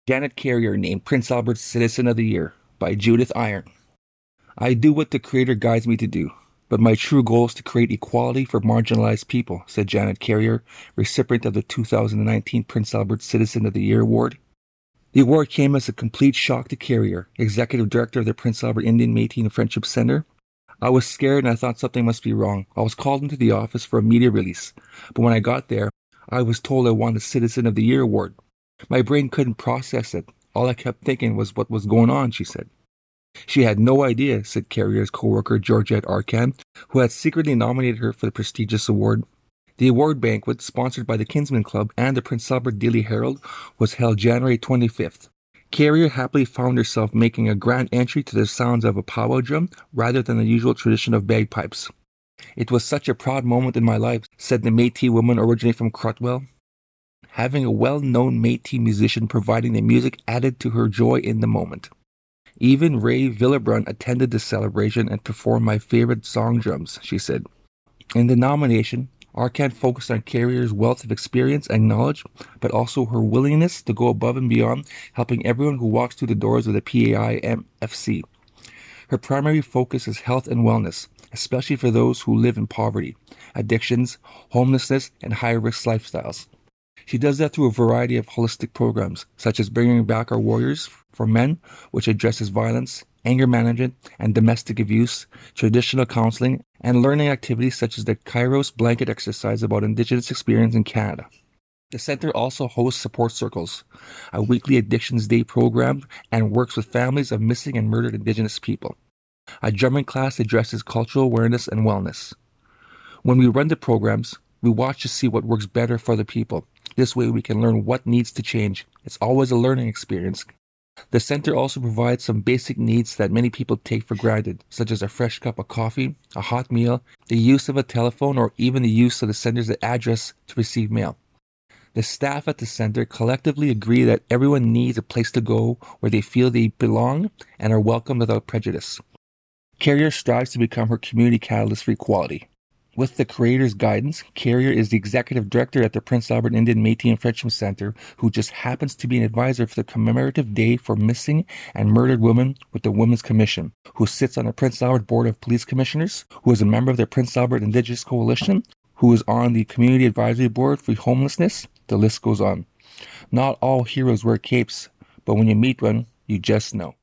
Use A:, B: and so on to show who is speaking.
A: Janet Carrier named Prince Albert Citizen of the Year by Judith Iron. I do what the Creator guides me to do, but my true goal is to create equality for marginalized people, said Janet Carrier, recipient of the 2019 Prince Albert Citizen of the Year Award. The award came as a complete shock to Carrier, executive director of the Prince Albert Indian Métis and Friendship Center. I was scared and I thought something must be wrong. I was called into the office for a media release, but when I got there, I was told I won the Citizen of the Year award. My brain couldn't process it. All I kept thinking was what was going on, she said. She had no idea, said Carrier's co-worker Georgette Arcan, who had secretly nominated her for the prestigious award. The award banquet, sponsored by the Kinsman Club and the Prince Albert Daily Herald, was held January 25th. Carrier happily found herself making a grand entry to the sounds of a powwow drum rather than the usual tradition of bagpipes. It was such a proud moment in my life, said the Métis woman originally from Crotwell. Having a well-known Métis musician providing the music added to her joy in the moment. Even Ray Villebrun attended the celebration and performed my favorite song drums, she said. In the nomination, Arcan focused on Carrier's wealth of experience and knowledge, but also her willingness to go above and beyond, helping everyone who walks through the doors of the PAIMFC. Her primary focus is health and wellness, especially for those who live in poverty, addictions, homelessness, and high-risk lifestyles. She does that through a variety of holistic programs, such as Bringing Back Our Warriors for Men, which addresses violence, anger management, and domestic abuse, traditional counseling, and learning activities such as the Kairos blanket exercise about Indigenous experience in Canada. The center also hosts support circles, a weekly Addictions Day program, and works with families of missing and murdered Indigenous people. A drumming class addresses cultural awareness and wellness. When we run the programs, we watch to see what works better for the people. This way we can learn what needs to change. It's always a learning experience. The center also provides some basic needs that many people take for granted, such as a fresh cup of coffee, a hot meal, the use of a telephone, or even the use of the center's address to receive mail. The staff at the center collectively agree that everyone needs a place to go where they feel they belong and are welcome without prejudice. Carrier strives to become her community catalyst for equality. With the Creator's guidance, Carrier is the executive director at the Prince Albert Indian Métis and Friendship Center, who just happens to be an advisor for the commemorative day for missing and murdered women with the Women's Commission, who sits on the Prince Albert Board of Police Commissioners, who is a member of the Prince Albert Indigenous Coalition, who is on the Community Advisory Board for Homelessness. The list goes on. Not all heroes wear capes, but when you meet one, you just know.